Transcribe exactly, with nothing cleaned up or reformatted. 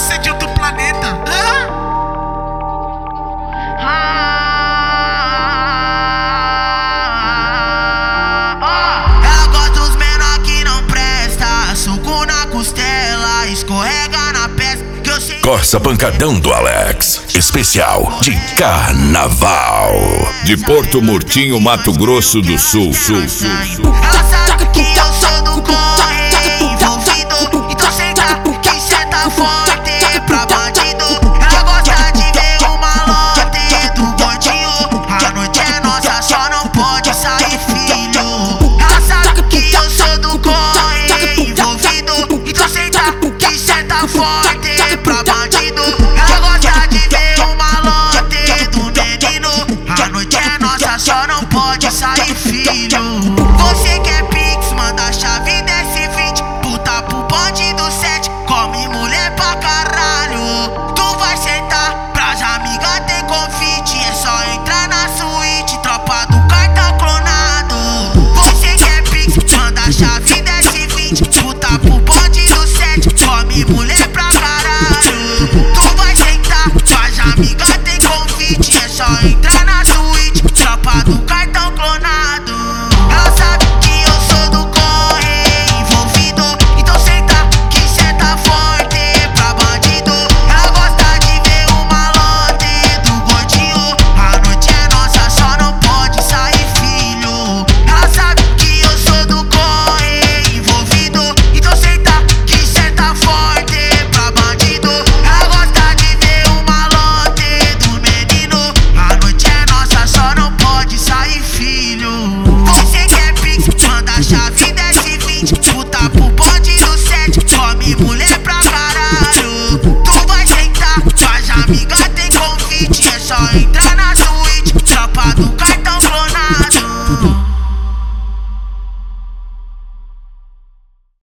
você é de outro planeta. Hã? Ela gosta dos menor que não presta, soco na costela, escorrega na peça que eu sei. Corsa Pancadão do Alex, especial de carnaval. De Porto Murtinho, Mato Grosso do Sul, Sul, Sul, Sul. Ela sabe que eu sou do corre envolvido, então senta que senta forte pra bandido. Ela gosta de ver o malote do gordinho, a noite é nossa, só não pode sair, filho. Ela sabe que eu sou do corre envolvido, então senta que senta forte pra bandido. Ela gosta de ver o malote do menino, a noite é nossa, só não pode sair, filho. Você quer pix, manda a chave desse vinte, puta pro bonde do sete, come mulher pra caralho. Tu vai sentar, pras amigas tem convite, é só entrar na suíte, tropa do cartão clonado. Você quer pix, manda a chave desse vinte, puta pro bonde do sete, come mulher pra caralho. Tu vai sentar, pras amigas tem convite, é só entrar na suíte, tropa do cartão clonado. Ela sabe que eu sou do corre envolvido, então senta que senta forte pra bandido. Ela gosta de ver o malote do gordinho, a noite é nossa, só não pode sair, filho. Ela sabe que eu sou do corre envolvido, então senta que senta forte pra bandido. Ela gosta de ver o malote do menino, a noite é nossa, só não pode sair, filho. Você quer pix, manda a chave desse vinte, puta pro bonde do sete, come mulher pra caralho. Tu vai sentar, faz amiga tem convite, é só entrar na suíte, tropa do cartão.